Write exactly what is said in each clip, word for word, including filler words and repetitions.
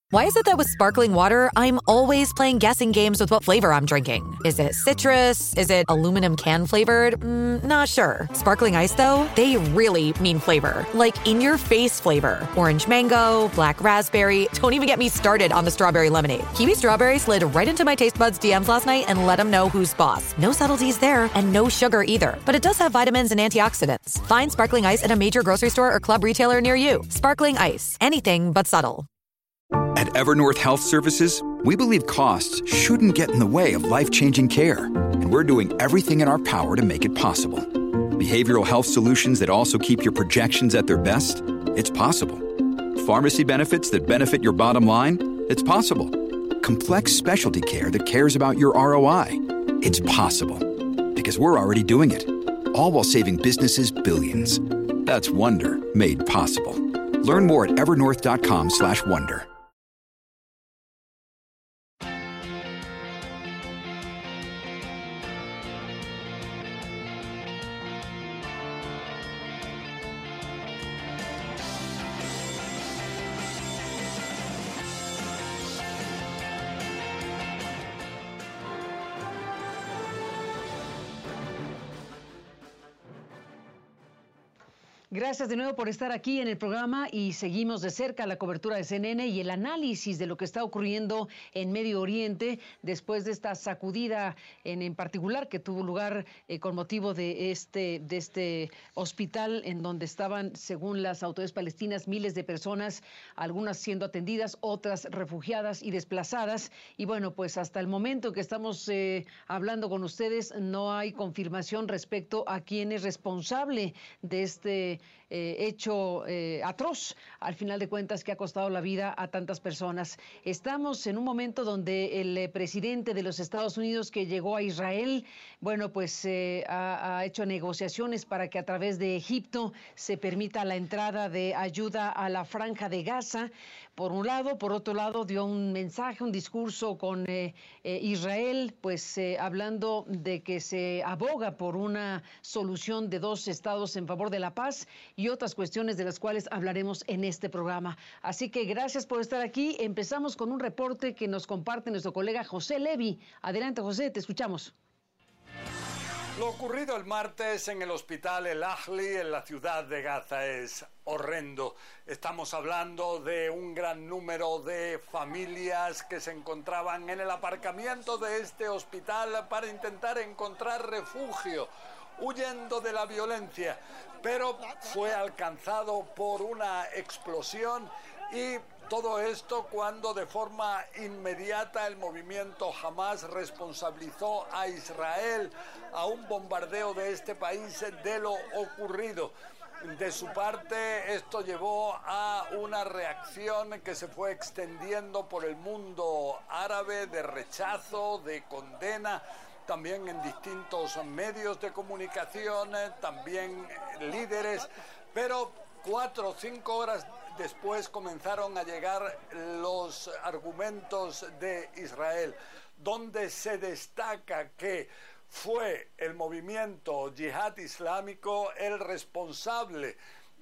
Why is it that with sparkling water, I'm always playing guessing games with what flavor I'm drinking? Is it citrus? Is it aluminum can flavored? Mm, not sure. Sparkling Ice, though, they really mean flavor. Like in-your-face flavor. Orange mango, black raspberry. Don't even get me started on the strawberry lemonade. Kiwi Strawberry slid right into my taste buds D Ms last night and let them know who's boss. No subtleties there, and no sugar either. But it does have vitamins and antioxidants. Find Sparkling Ice at a major grocery store or club retailer near you. Sparkling Ice. Anything but subtle. At Evernorth Health Services, we believe costs shouldn't get in the way of life-changing care, and we're doing everything in our power to make it possible. Behavioral health solutions that also keep your projections at their best? It's possible. Pharmacy benefits that benefit your bottom line? It's possible. Complex specialty care that cares about your R O I? It's possible. Because we're already doing it. All while saving businesses billions. That's Wonder made possible. Learn more at evernorth.com slash wonder. Gracias de nuevo por estar aquí en el programa y seguimos de cerca la cobertura de C N N y el análisis de lo que está ocurriendo en Medio Oriente después de esta sacudida en, en particular que tuvo lugar eh, con motivo de este, de este hospital en donde estaban, según las autoridades palestinas, miles de personas, algunas siendo atendidas, otras refugiadas y desplazadas. Y bueno, pues hasta el momento que estamos eh, hablando con ustedes no hay confirmación respecto a quién es responsable de este Eh, hecho eh, atroz, al final de cuentas, que ha costado la vida a tantas personas. Estamos en un momento donde el eh, presidente de los Estados Unidos que llegó a Israel, bueno, pues eh, ha, ha hecho negociaciones para que a través de Egipto se permita la entrada de ayuda a la Franja de Gaza. Por un lado, por otro lado, dio un mensaje, un discurso con eh, eh, Israel, pues eh, hablando de que se aboga por una solución de dos estados en favor de la paz y otras cuestiones de las cuales hablaremos en este programa. Así que gracias por estar aquí. Empezamos con un reporte que nos comparte nuestro colega José Levi. Adelante, José, te escuchamos. Lo ocurrido el martes en el hospital El Ahli en la ciudad de Gaza es horrendo. Estamos hablando de un gran número de familias que se encontraban en el aparcamiento de este hospital para intentar encontrar refugio, huyendo de la violencia, pero fue alcanzado por una explosión y todo esto cuando de forma inmediata el movimiento Hamas responsabilizó a Israel a un bombardeo de este país de lo ocurrido. De su parte, esto llevó a una reacción que se fue extendiendo por el mundo árabe de rechazo, de condena, también en distintos medios de comunicación, también líderes, pero cuatro o cinco horas después comenzaron a llegar los argumentos de Israel, donde se destaca que fue el movimiento Yihad Islámico el responsable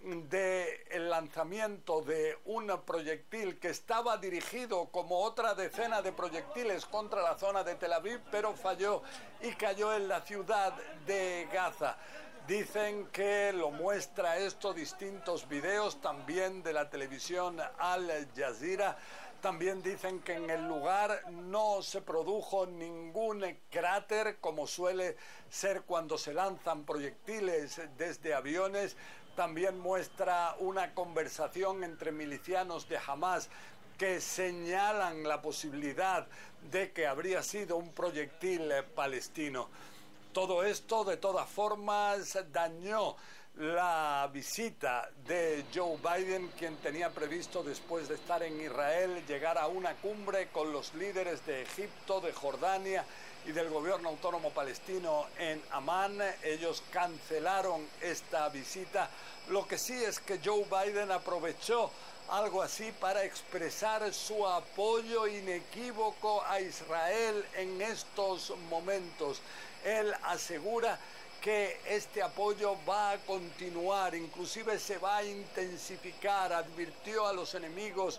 del lanzamiento de un proyectil que estaba dirigido como otra decena de proyectiles contra la zona de Tel Aviv, pero falló y cayó en la ciudad de Gaza. Dicen que lo muestra esto distintos videos también de la televisión Al Jazeera. También dicen que en el lugar no se produjo ningún cráter, como suele ser cuando se lanzan proyectiles desde aviones. También muestra una conversación entre milicianos de Hamas que señalan la posibilidad de que habría sido un proyectil palestino. Todo esto, de todas formas, dañó la visita de Joe Biden, quien tenía previsto, después de estar en Israel, llegar a una cumbre con los líderes de Egipto, de Jordania y del gobierno autónomo palestino en Amán. Ellos cancelaron esta visita. Lo que sí es que Joe Biden aprovechó algo así para expresar su apoyo inequívoco a Israel en estos momentos. Él asegura que este apoyo va a continuar, inclusive se va a intensificar. Advirtió a los enemigos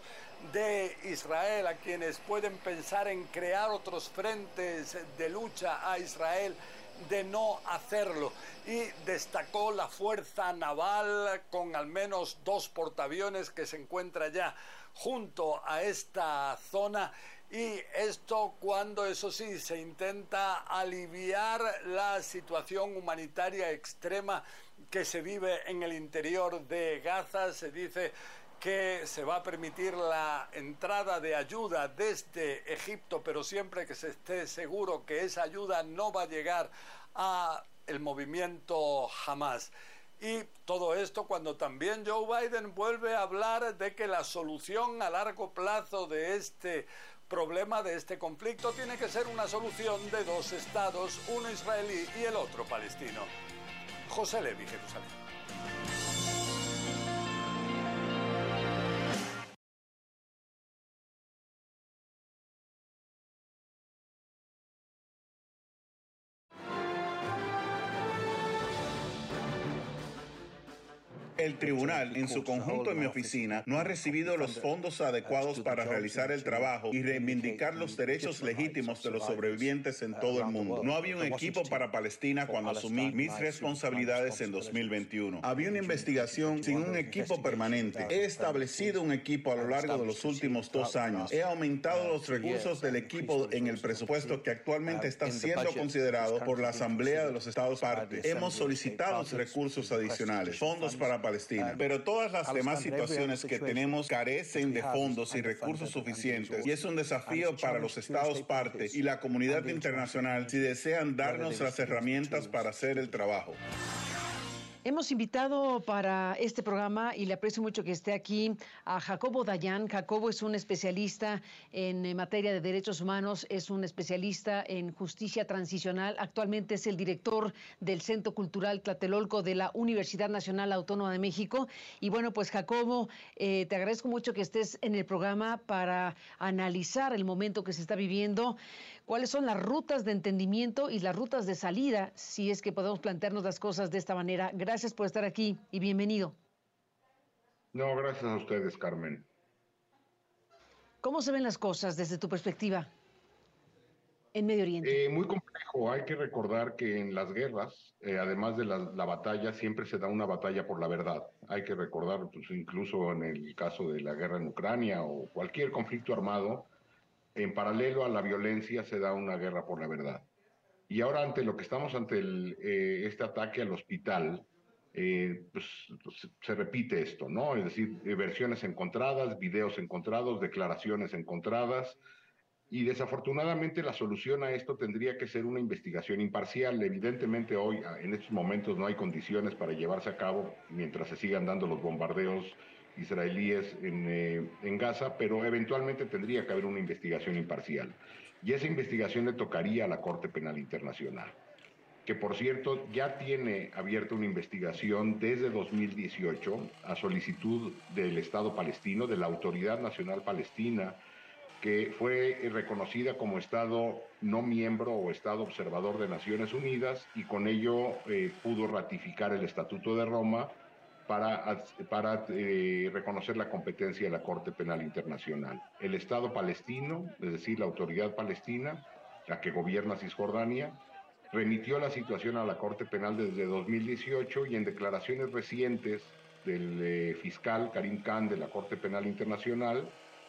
de Israel, a quienes pueden pensar en crear otros frentes de lucha a Israel, de no hacerlo, y destacó la fuerza naval con al menos dos portaaviones que se encuentra ya junto a esta zona, y esto cuando, eso sí, se intenta aliviar la situación humanitaria extrema que se vive en el interior de Gaza. Se dice que se va a permitir la entrada de ayuda desde Egipto, pero siempre que se esté seguro que esa ayuda no va a llegar a el movimiento Hamas. Y todo esto cuando también Joe Biden vuelve a hablar de que la solución a largo plazo de este problema, de este conflicto, tiene que ser una solución de dos estados, uno israelí y el otro palestino. José Levi, Jerusalén. El tribunal, en su conjunto en mi oficina, no ha recibido los fondos adecuados para realizar el trabajo y reivindicar los derechos legítimos de los sobrevivientes en todo el mundo. No había un equipo para Palestina cuando asumí mis responsabilidades en dos mil veintiuno. Había una investigación sin un equipo permanente. He establecido un equipo a lo largo de los últimos dos años. He aumentado los recursos del equipo en el presupuesto que actualmente está siendo considerado por la Asamblea de los Estados Partes. Hemos solicitado recursos adicionales, fondos para Palestina, pero todas las demás situaciones que tenemos carecen de fondos y recursos suficientes, y es un desafío para los Estados parte y la comunidad internacional si desean darnos las herramientas para hacer el trabajo. Hemos invitado para este programa, y le aprecio mucho que esté aquí, a Jacobo Dayan. Jacobo es un especialista en materia de derechos humanos, es un especialista en justicia transicional. Actualmente es el director del Centro Cultural Tlatelolco de la Universidad Nacional Autónoma de México. Y bueno, pues Jacobo, eh, te agradezco mucho que estés en el programa para analizar el momento que se está viviendo. ¿Cuáles son las rutas de entendimiento y las rutas de salida, si es que podemos plantearnos las cosas de esta manera? Gracias por estar aquí y bienvenido. No, gracias a ustedes, Carmen. ¿Cómo se ven las cosas desde tu perspectiva en Medio Oriente? Eh, muy complejo. Hay que recordar que en las guerras, eh, además de la, la batalla, siempre se da una batalla por la verdad. Hay que recordar, pues, incluso en el caso de la guerra en Ucrania o cualquier conflicto armado, en paralelo a la violencia se da una guerra por la verdad. Y ahora ante lo que estamos ante el, eh, este ataque al hospital, eh, pues se repite esto, ¿no? Es decir, eh, versiones encontradas, videos encontrados, declaraciones encontradas, y desafortunadamente la solución a esto tendría que ser una investigación imparcial. Evidentemente hoy, en estos momentos, no hay condiciones para llevarse a cabo mientras se sigan dando los bombardeos israelíes en, eh, en Gaza, pero eventualmente tendría que haber una investigación imparcial. Y esa investigación le tocaría a la Corte Penal Internacional, que por cierto ya tiene abierta una investigación desde dos mil dieciocho a solicitud del Estado palestino, de la Autoridad Nacional Palestina, que fue reconocida como Estado no miembro o Estado observador de Naciones Unidas, y con ello eh, pudo ratificar el Estatuto de Roma para, para eh, reconocer la competencia de la Corte Penal Internacional. El Estado palestino, es decir, la autoridad palestina, la que gobierna Cisjordania, remitió la situación a la Corte Penal desde dos mil dieciocho, y en declaraciones recientes del eh, fiscal Karim Khan de la Corte Penal Internacional,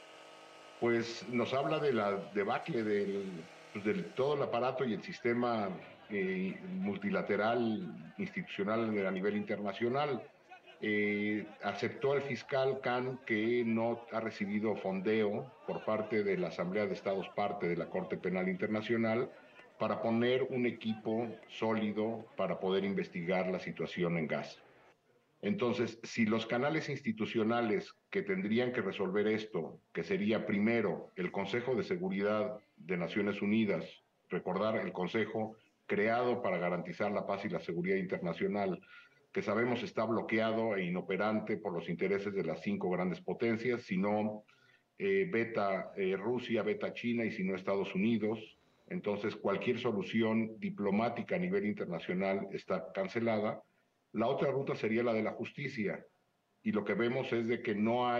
pues nos habla de la debacle del, pues, del todo el aparato y el sistema eh, multilateral institucional a nivel internacional. Eh, aceptó el fiscal Khan que no ha recibido fondeo por parte de la Asamblea de Estados parte de la Corte Penal Internacional para poner un equipo sólido para poder investigar la situación en Gaza. Entonces, si los canales institucionales que tendrían que resolver esto, que sería primero el Consejo de Seguridad de Naciones Unidas, recordar el Consejo creado para garantizar la paz y la seguridad internacional, que sabemos está bloqueado e inoperante por los intereses de las cinco grandes potencias, si no eh, veta eh, Rusia, veta China, y si no Estados Unidos. Entonces, cualquier solución diplomática a nivel internacional está cancelada. La otra ruta sería la de la justicia, y lo que vemos es de que no hay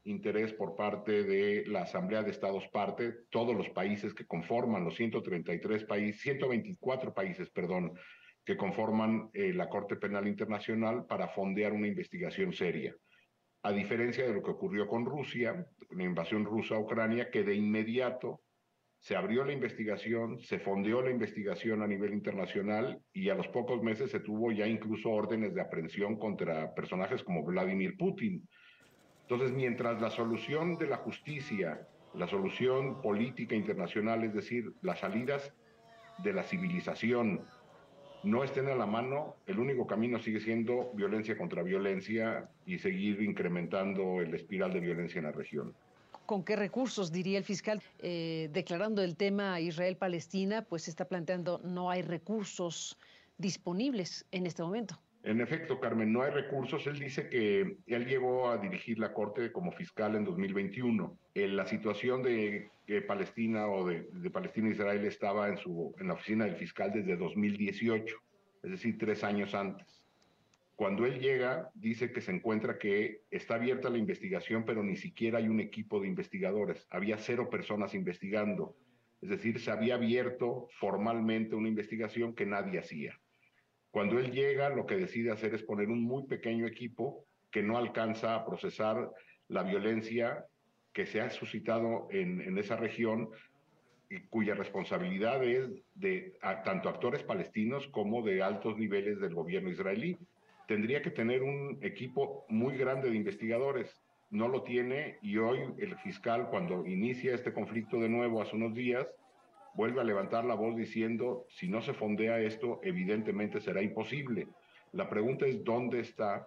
interés por parte de la Asamblea de Estados parte, todos los países que conforman, los ciento treinta y tres países, ciento veinticuatro países, perdón, que conforman eh, la Corte Penal Internacional para fondear una investigación seria. A diferencia de lo que ocurrió con Rusia, la invasión rusa a Ucrania, que de inmediato se abrió la investigación, se fondeó la investigación a nivel internacional y a los pocos meses se tuvo ya incluso órdenes de aprehensión contra personajes como Vladimir Putin. Entonces, mientras la solución de la justicia, la solución política internacional, es decir, las salidas de la civilización, no estén a la mano, el único camino sigue siendo violencia contra violencia y seguir incrementando el espiral de violencia en la región. ¿Con qué recursos, diría el fiscal? Eh, declarando el tema Israel-Palestina, pues está planteando no hay recursos disponibles en este momento. En efecto, Carmen, no hay recursos. Él dice que él llegó a dirigir la Corte como fiscal en dos mil veintiuno. En la situación de que Palestina o de, de Palestina e Israel estaba en, su, en la oficina del fiscal desde dos mil dieciocho, es decir, tres años antes. Cuando él llega, dice que se encuentra que está abierta la investigación, pero ni siquiera hay un equipo de investigadores. Había cero personas investigando. Es decir, se había abierto formalmente una investigación que nadie hacía. Cuando él llega, lo que decide hacer es poner un muy pequeño equipo que no alcanza a procesar la violencia que se ha suscitado en, en esa región, y cuya responsabilidad es de a, tanto actores palestinos como de altos niveles del gobierno israelí. Tendría que tener un equipo muy grande de investigadores. No lo tiene y hoy el fiscal, cuando inicia este conflicto de nuevo hace unos días, vuelve a levantar la voz diciendo, si no se fondea esto, evidentemente será imposible. La pregunta es, ¿dónde está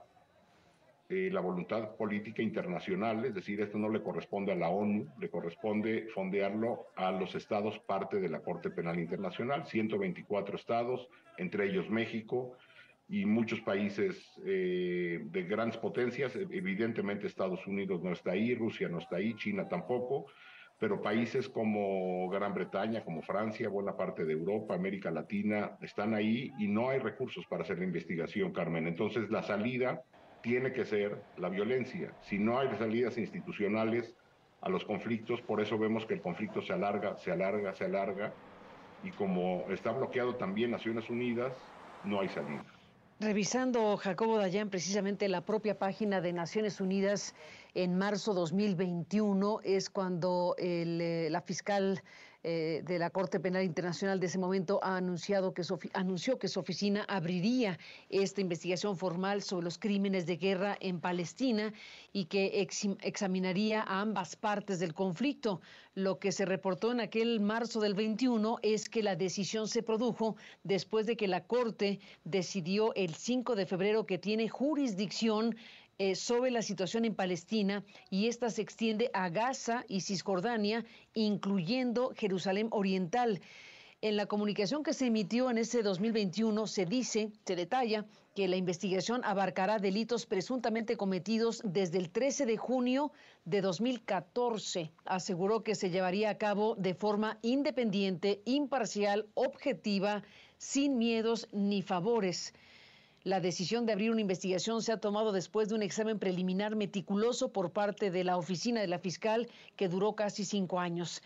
eh, la voluntad política internacional? Es decir, esto no le corresponde a la ONU, le corresponde fondearlo a los estados parte de la Corte Penal Internacional, ciento veinticuatro estados, entre ellos México, y muchos países eh, de grandes potencias. Evidentemente Estados Unidos no está ahí, Rusia no está ahí, China tampoco, pero países como Gran Bretaña, como Francia, buena parte de Europa, América Latina, están ahí y no hay recursos para hacer la investigación, Carmen. Entonces la salida tiene que ser la violencia. Si no hay salidas institucionales a los conflictos, por eso vemos que el conflicto se alarga, se alarga, se alarga, y como está bloqueado también Naciones Unidas, no hay salida. Revisando, Jacobo Dayan, precisamente la propia página de Naciones Unidas, en marzo dos mil veintiuno es cuando el, eh, la fiscal eh, de la Corte Penal Internacional de ese momento ha anunciado que su, anunció que su oficina abriría esta investigación formal sobre los crímenes de guerra en Palestina y que ex, examinaría a ambas partes del conflicto. Lo que se reportó en aquel marzo del veintiuno es que la decisión se produjo después de que la Corte decidió el cinco de febrero que tiene jurisdicción Eh, sobre la situación en Palestina, y esta se extiende a Gaza y Cisjordania, incluyendo Jerusalén Oriental. En la comunicación que se emitió en ese dos mil veintiuno se dice, se detalla, que la investigación abarcará delitos presuntamente cometidos desde el trece de junio de dos mil catorce. Aseguró que se llevaría a cabo de forma independiente, imparcial, objetiva, sin miedos ni favores. La decisión de abrir una investigación se ha tomado después de un examen preliminar meticuloso por parte de la oficina de la fiscal que duró casi cinco años.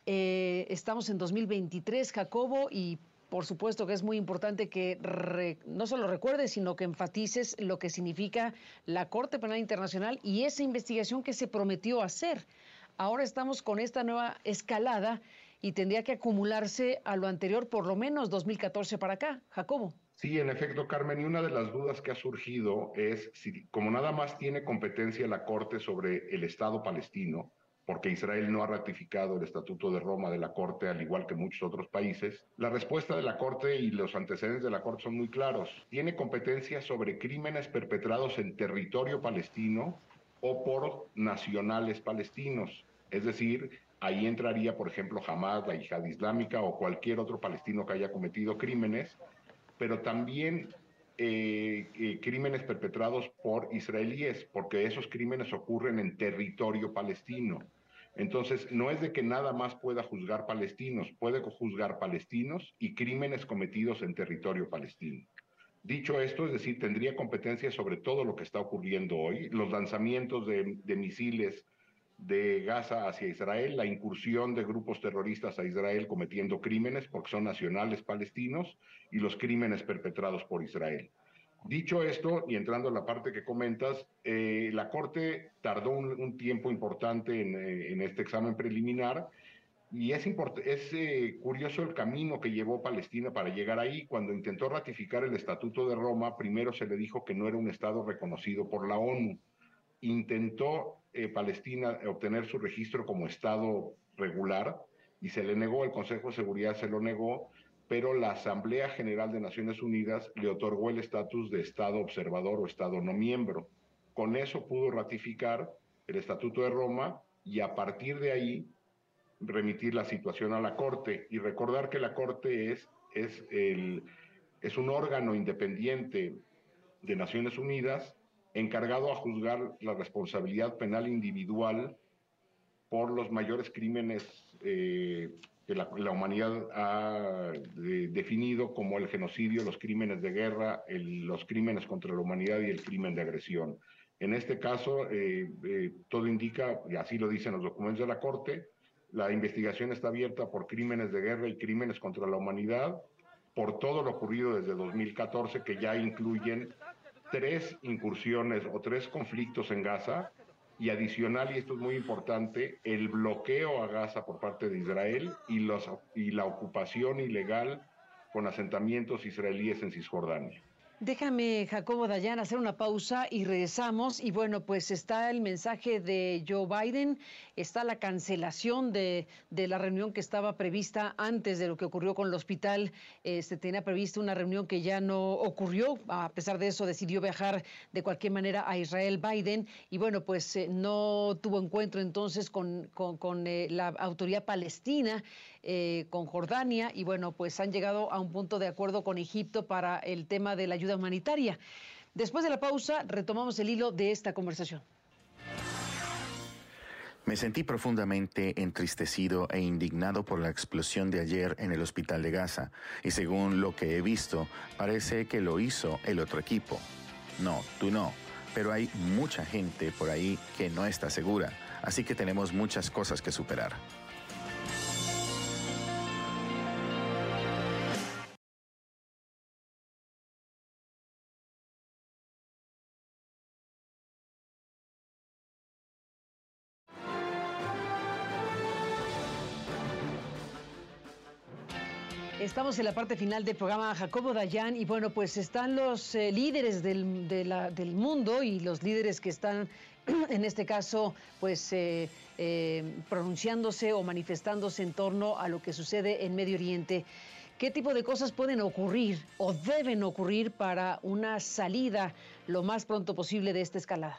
Eh, estamos en dos mil veintitrés, Jacobo, y por supuesto que es muy importante que re, no solo recuerdes, sino que enfatices lo que significa la Corte Penal Internacional y esa investigación que se prometió hacer. Ahora estamos con esta nueva escalada y tendría que acumularse a lo anterior, por lo menos dos mil catorce para acá. Jacobo. Sí, en efecto, Carmen, y una de las dudas que ha surgido es si, como nada más tiene competencia la Corte sobre el Estado palestino, porque Israel no ha ratificado el Estatuto de Roma de la Corte, al igual que muchos otros países, la respuesta de la Corte y los antecedentes de la Corte son muy claros. Tiene competencia sobre crímenes perpetrados en territorio palestino o por nacionales palestinos. Es decir, ahí entraría, por ejemplo, Hamas, la Yihad Islámica o cualquier otro palestino que haya cometido crímenes, pero también eh, eh, crímenes perpetrados por israelíes, porque esos crímenes ocurren en territorio palestino. Entonces, no es de que nada más pueda juzgar palestinos, puede juzgar palestinos y crímenes cometidos en territorio palestino. Dicho esto, es decir, tendría competencia sobre todo lo que está ocurriendo hoy, los lanzamientos de, de misiles de Gaza hacia Israel, la incursión de grupos terroristas a Israel cometiendo crímenes porque son nacionales palestinos y los crímenes perpetrados por Israel. Dicho esto, y entrando a la parte que comentas, eh, la Corte tardó un, un tiempo importante en, en este examen preliminar y es, es eh, curioso el camino que llevó Palestina para llegar ahí. Cuando intentó ratificar el Estatuto de Roma, primero se le dijo que no era un Estado reconocido por la ONU. Intentó eh, Palestina obtener su registro como Estado regular y se le negó, el Consejo de Seguridad se lo negó, pero la Asamblea General de Naciones Unidas le otorgó el estatus de Estado observador o Estado no miembro. Con eso pudo ratificar el Estatuto de Roma y a partir de ahí remitir la situación a la Corte y recordar que la Corte es, es, el, es un órgano independiente de Naciones Unidas encargado a juzgar la responsabilidad penal individual por los mayores crímenes eh, que la, la humanidad ha de, definido como el genocidio, los crímenes de guerra, el, los crímenes contra la humanidad y el crimen de agresión. En este caso, eh, eh, todo indica, y así lo dicen los documentos de la Corte, la investigación está abierta por crímenes de guerra y crímenes contra la humanidad, por todo lo ocurrido desde dos mil catorce, que ya incluyen tres incursiones o tres conflictos en Gaza, y adicional, y esto es muy importante, el bloqueo a Gaza por parte de Israel y, los, y la ocupación ilegal con asentamientos israelíes en Cisjordania. Déjame, Jacobo Dayan, hacer una pausa y regresamos. Y bueno, pues está el mensaje de Joe Biden, está la cancelación de, de la reunión que estaba prevista antes de lo que ocurrió con el hospital. Eh, se tenía prevista una reunión que ya no ocurrió. A pesar de eso, decidió viajar de cualquier manera a Israel Biden. Y bueno, pues eh, no tuvo encuentro entonces con, con, con eh, la autoridad palestina, eh, con Jordania. Y bueno, pues han llegado a un punto de acuerdo con Egipto para el tema de la ayuda humanitaria. Después de la pausa, retomamos el hilo de esta conversación. Me sentí profundamente entristecido e indignado por la explosión de ayer en el hospital de Gaza, y según lo que he visto, parece que lo hizo el otro equipo. No, tú no, pero hay mucha gente por ahí que no está segura, así que tenemos muchas cosas que superar. Estamos en la parte final del programa, Jacobo Dayan, y bueno, pues están los eh, líderes del, de la, del mundo y los líderes que están, en este caso, pues eh, eh, pronunciándose o manifestándose en torno a lo que sucede en Medio Oriente. ¿Qué tipo de cosas pueden ocurrir o deben ocurrir para una salida lo más pronto posible de esta escalada?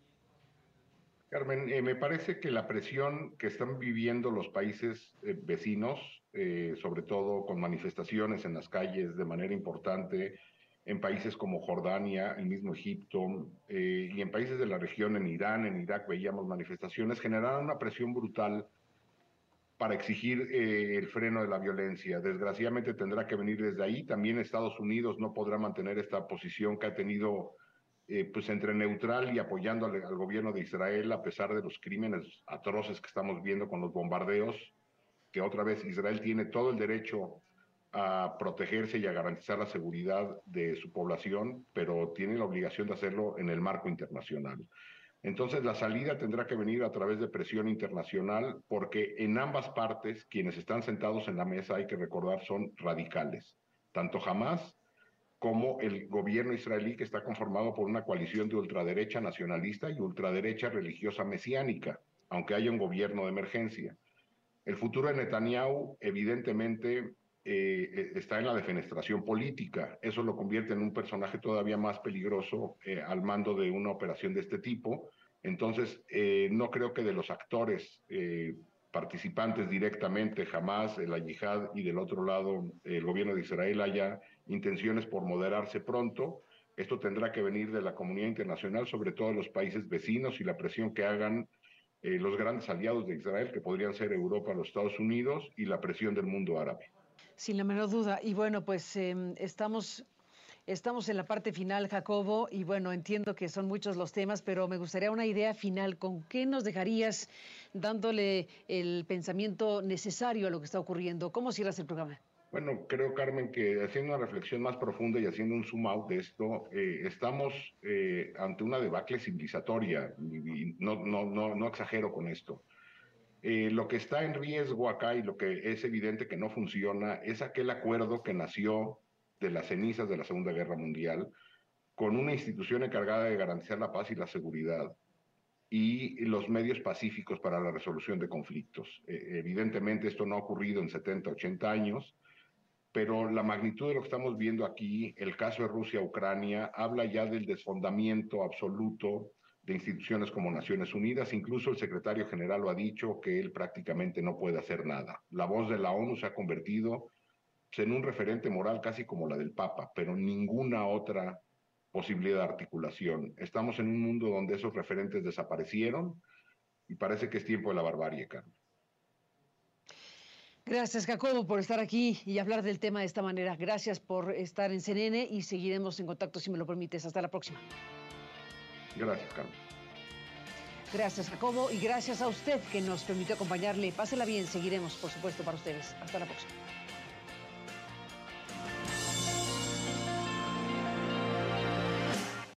Carmen, eh, me parece que la presión que están viviendo los países eh, vecinos, eh, sobre todo con manifestaciones en las calles de manera importante, en países como Jordania, el mismo Egipto, eh, y en países de la región, en Irán, en Irak, veíamos manifestaciones, generaron una presión brutal para exigir eh, el freno de la violencia. Desgraciadamente tendrá que venir desde ahí. También Estados Unidos no podrá mantener esta posición que ha tenido Eh, pues entre neutral y apoyando al, al gobierno de Israel a pesar de los crímenes atroces que estamos viendo con los bombardeos, que otra vez Israel tiene todo el derecho a protegerse y a garantizar la seguridad de su población, pero tiene la obligación de hacerlo en el marco internacional. Entonces la salida tendrá que venir a través de presión internacional, porque en ambas partes quienes están sentados en la mesa, hay que recordar, son radicales, tanto Hamás como el gobierno israelí, que está conformado por una coalición de ultraderecha nacionalista y ultraderecha religiosa mesiánica, aunque haya un gobierno de emergencia. El futuro de Netanyahu, evidentemente, eh, está en la defenestración política. Eso lo convierte en un personaje todavía más peligroso eh, al mando de una operación de este tipo. Entonces, eh, no creo que de los actores eh, participantes directamente, Hamás, la yihad, y del otro lado el gobierno de Israel, haya intenciones por moderarse pronto. Esto tendrá que venir de la comunidad internacional, sobre todo de los países vecinos, y la presión que hagan eh, los grandes aliados de Israel, que podrían ser Europa, los Estados Unidos, y la presión del mundo árabe. Sin la menor duda. Y bueno, pues eh, estamos Estamos en la parte final, Jacobo, y bueno, entiendo que son muchos los temas, pero me gustaría una idea final. ¿Con qué nos dejarías dándole el pensamiento necesario a lo que está ocurriendo? ¿Cómo cierras el programa? Bueno, creo, Carmen, que haciendo una reflexión más profunda y haciendo un zoom out de esto, eh, estamos eh, ante una debacle civilizatoria, y, y no, no, no, no exagero con esto. Eh, lo que está en riesgo acá y lo que es evidente que no funciona es aquel acuerdo que nació de las cenizas de la Segunda Guerra Mundial con una institución encargada de garantizar la paz y la seguridad y los medios pacíficos para la resolución de conflictos. Eh, evidentemente esto no ha ocurrido en setenta, ochenta años, pero la magnitud de lo que estamos viendo aquí, el caso de Rusia-Ucrania, habla ya del desfondamiento absoluto de instituciones como Naciones Unidas. Incluso el secretario general lo ha dicho, que él prácticamente no puede hacer nada. La voz de la ONU se ha convertido en un referente moral casi como la del Papa, pero ninguna otra posibilidad de articulación. Estamos en un mundo donde esos referentes desaparecieron y parece que es tiempo de la barbarie, Carlos. Gracias, Jacobo, por estar aquí y hablar del tema de esta manera. Gracias por estar en C N N y seguiremos en contacto si me lo permites. Hasta la próxima. Gracias, Carlos. Gracias, Jacobo, y gracias a usted que nos permitió acompañarle. Pásela bien, seguiremos, por supuesto, para ustedes. Hasta la próxima.